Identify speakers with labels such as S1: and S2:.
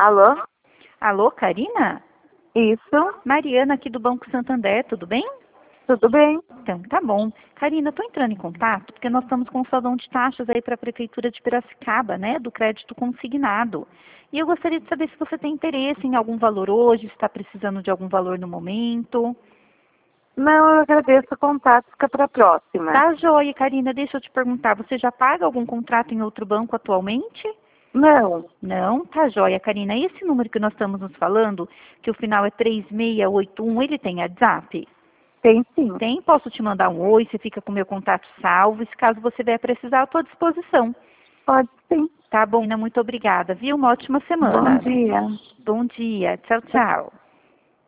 S1: Alô?
S2: Alô, Karina?
S1: Isso,
S2: Mariana aqui do Banco Santander, tudo bem?
S1: tudo bem?
S2: Então, tá bom. Karina, estou entrando em contato porque nós estamos com um salão de taxas aí para a Prefeitura de Piracicaba, né, do crédito consignado. E eu gostaria de saber se você tem interesse em algum valor hoje, se está precisando de algum valor no momento.
S1: Não, eu agradeço o contato, fica para a próxima.
S2: Tá joia, Karina, deixa eu te perguntar, você já paga algum contrato em outro banco atualmente?
S1: Não,
S2: Não, tá joia, Karina. Esse número que nós estamos nos falando, que o final é 3681, ele tem WhatsApp?
S1: tem sim.
S2: Tem, posso te mandar um oi, você fica com o meu contato salvo, e se caso você vier precisar, eu estou à disposição.
S1: Pode sim.
S2: Tá bom, Ina, muito obrigada, viu? Uma ótima
S1: Bom
S2: semana.
S1: dia.
S2: Bom dia, tchau, tchau.